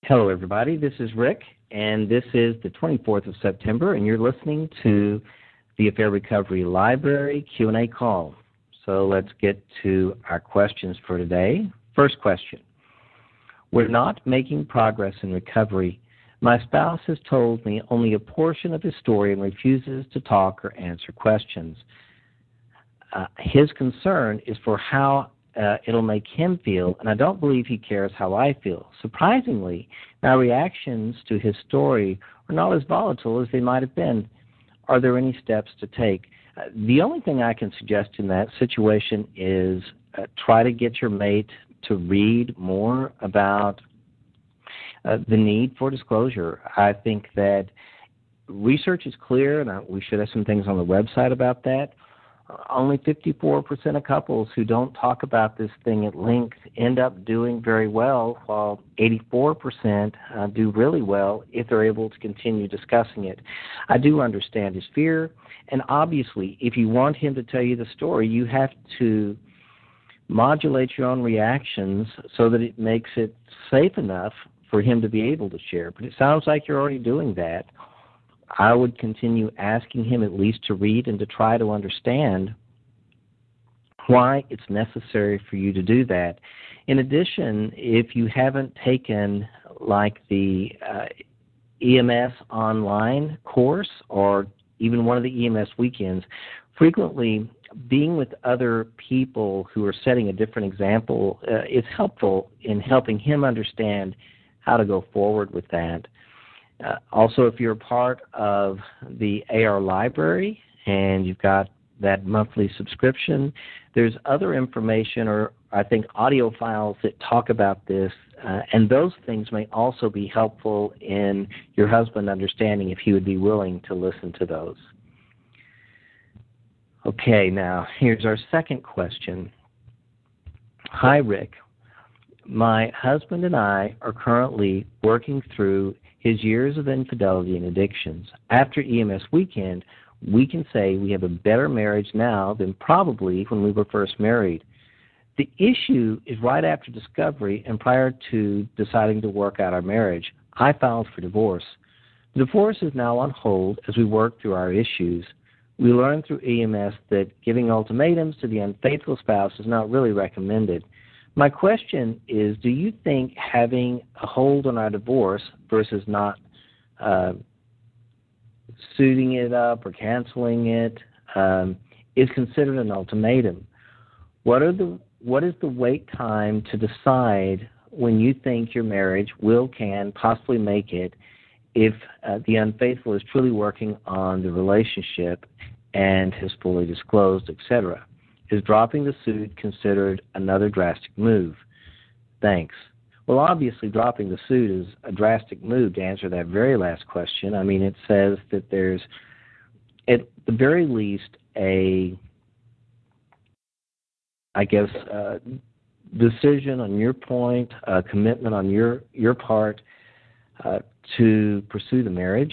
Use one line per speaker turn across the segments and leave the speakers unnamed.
Hello, everybody. This is Rick, and this is the 24th of September, and you're listening to the Affair Recovery Library Q&A call. So let's get to our questions for today. First question. We're not making progress in recovery. My spouse has told me only a portion of his story and refuses to talk or answer questions. His concern is for how it'll make him feel, and I don't believe he cares how I feel. Surprisingly, my reactions to his story are not as volatile as they might have been. Are there any steps to take? The only thing I can suggest in that situation is try to get your mate to read more about the need for disclosure. I think that research is clear, and we should have some things on the website about that. Only 54% of couples who don't talk about this thing at length end up doing very well, while 84% do really well if they're able to continue discussing it. I do understand his fear, and obviously, if you want him to tell you the story, you have to modulate your own reactions so that it makes it safe enough for him to be able to share. But it sounds like you're already doing that. I would continue asking him at least to read and to try to understand why it's necessary for you to do that. In addition, if you haven't taken like the EMS online course or even one of the EMS weekends, frequently being with other people who are setting a different example is helpful in helping him understand how to go forward with that. Also, if you're a part of the AR library and you've got that monthly subscription, there's other information or I think audio files that talk about this, and those things may also be helpful in your husband understanding if he would be willing to listen to those. Okay, now here's our second question. Hi, Rick. My husband and I are currently working through his years of infidelity and addictions. After EMS weekend, we can say we have a better marriage now than probably when we were first married. The issue is right after discovery and prior to deciding to work out our marriage, I filed for divorce. The divorce is now on hold as we work through our issues. We learned through EMS that giving ultimatums to the unfaithful spouse is not really recommended. My question is, do you think having a hold on our divorce versus not suiting it up or canceling it is considered an ultimatum? What is the wait time to decide when you think your marriage can possibly make it if the unfaithful is truly working on the relationship and has fully disclosed, etc.? Is dropping the suit considered another drastic move? Thanks. Well, obviously, dropping the suit is a drastic move to answer that very last question. I mean, it says that there's, at the very least, a decision on your point, a commitment on your part to pursue the marriage,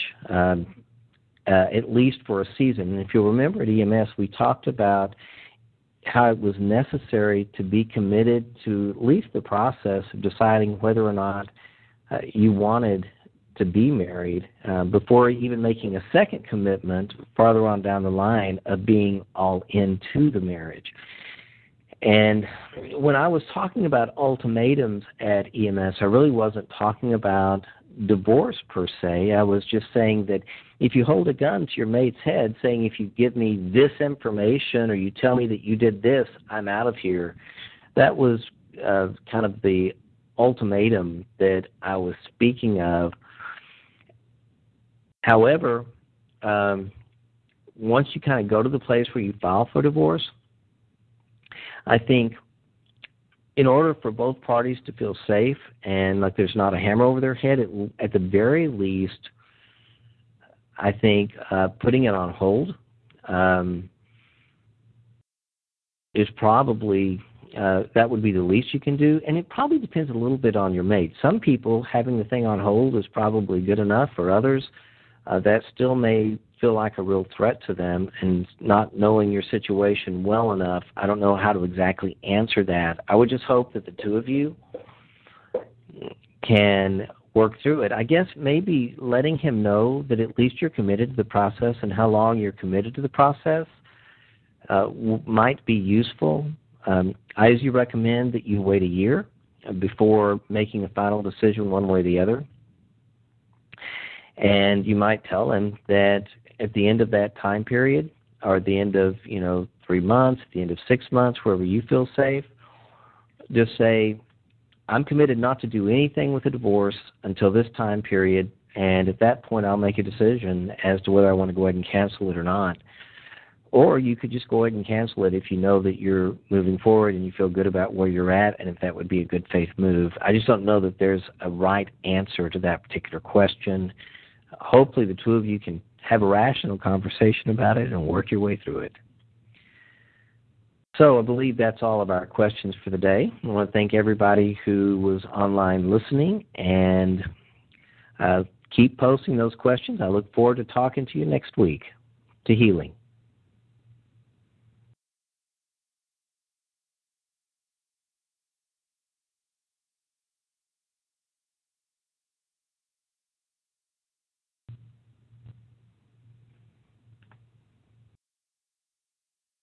at least for a season. And if you'll remember at EMS, we talked about how it was necessary to be committed to at least the process of deciding whether or not you wanted to be married before even making a second commitment farther on down the line of being all into the marriage. And when I was talking about ultimatums at EMS, I really wasn't talking about divorce per se. I was just saying that if you hold a gun to your mate's head saying, if you give me this information or you tell me that you did this, I'm out of here, that was kind of the ultimatum that I was speaking of. However, once you kind of go to the place where you file for divorce, I think in order for both parties to feel safe and like there's not a hammer over their head, at the very least, I think putting it on hold is probably, that would be the least you can do. And it probably depends a little bit on your mate. Some people, having the thing on hold is probably good enough. For others, that still may feel like a real threat to them, and not knowing your situation well enough, I don't know how to exactly answer that. I would just hope that the two of you can work through it. I guess maybe letting him know that at least you're committed to the process and how long you're committed to the process might be useful. I usually recommend that you wait a year before making a final decision one way or the other. And you might tell him that at the end of that time period, or at the end of 3 months, at the end of 6 months, wherever you feel safe, just say, I'm committed not to do anything with the divorce until this time period, and at that point I'll make a decision as to whether I want to go ahead and cancel it or not. Or you could just go ahead and cancel it if you know that you're moving forward and you feel good about where you're at and if that would be a good faith move. I just don't know that there's a right answer to that particular question. Hopefully the two of you can have a rational conversation about it and work your way through it. So I believe that's all of our questions for the day. I want to thank everybody who was online listening, and keep posting those questions. I look forward to talking to you next week. To healing.